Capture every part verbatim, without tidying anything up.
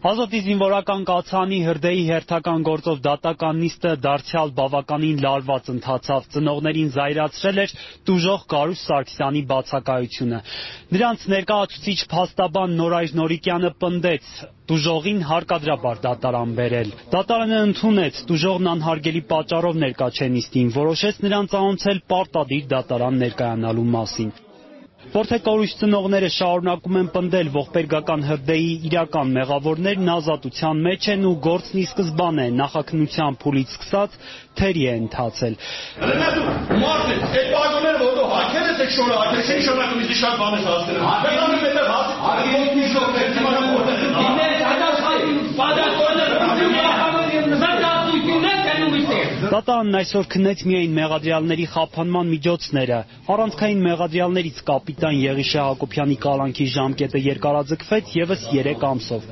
Ազատի զինվորական կացանի հրդեհի հերթական գործով դատական նիստը դարձյալ բավականին լարված ընթացավ, ծնողներին զայրացրել էր տուժող Գարուս Սարգսյանի բացակայությունը։ Նրանց ներկայացուցիչ փաստաբան Նորայր Նորիկյանը պնդեց տուժողին հարկադրաբար դատարան բերել։ Դատարանը ընդունեց, տուժողն անհարգելի պատճառով ներկա չէ նիստին, որոշեց նրան ծանոթել պարտադիր դատարան ներկայանալու մասին։ Որդեկորույս ծնողները շարունակում են պնդել ողբերգական հրդեհի իրական մեղավորներն ազատության մեջ են ու գործն ի սկզբանե նախաքննության փուլից սկսած թերի է ընթացել։ Դատարանն այսօր քննեց միայն մեղադրյալների խափանման միջոցները։ Առանցքային մեղադրյալներից կապիտան Եղիշե Հակոբյանի կալանքի ժամկետը երկարաձգվեց ևս երեք ամսով։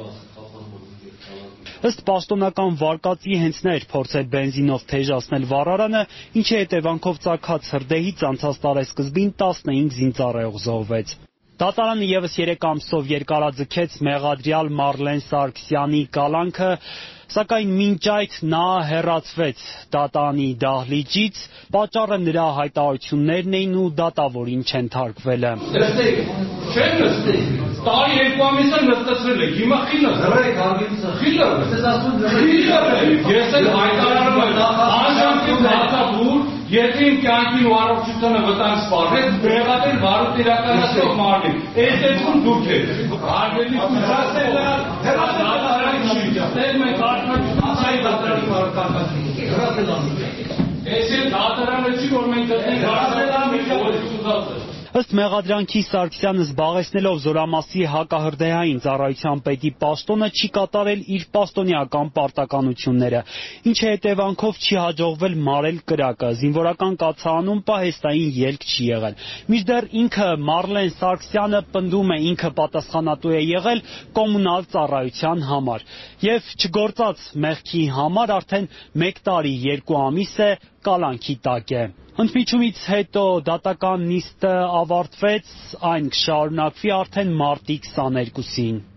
Ըստ պաշտոնական վարկածի հենց նա էր փորձել բենզինով թեժացնել վառարանը, ինչի հետևանքով ծագած հրդեհից անցած տարեսկզբին տասնհինգ զինծառայող զոհվեց։ Դատարանը ևս երեք ամսով երկարաձգեց մեղադրյալ Մարլեն Սարգսյանի կալանքը, սակայն մինչ այդ նա հեռացվեց դատարանի դահլիճից, պատճառը նրա հայտարարություններն էին ու դատավորին չենթարկվելը։ Չեն նստել, տարի երկու ամիս եմ նստացրել եք, հիմա խիլը խիլը ես էլ հայտարարում եմ, անժամկետ դատավոր, եթե իմ կյանքին ու առողջությանը վտանգ սպառնեց, մեղադիր վարույթ իրականացնող մարմին, այս դեպքում դուք եք, հարգելի կուսակցելը, դատարանի չի, դեր մենք արդյունացայի դատարանի վարկածի, այս էլ դատարանը չի, որ մենք դտնենք արդյունացի միջավայր։ Ըստ մեղադրանքի Սարգսյանը զբաղեցնելով Զորամասի հակահրդեհային ծառայության պետի պաշտոնը չի կատարել իր պաշտոնեական պարտականությունները, ինչի հետևանքով չի հաջողվել մարել կրակը, զինվորական կացարանում պահեստային ելք չի եղել։ Մինչդեռ ինքը Մարլեն Սարգսյանը պնդում է ինքը պատասխանատու է եղել կոմունալ ծառայության համար եւ չգործած մեղքի համար արդեն մեկ տարի երկու ամիս է կալանքի տակ է։ Ընդմիջումից հետո դատական նիստը ավարտվեց, այն կշարունակվի արդեն մարտի քսաներկուսին։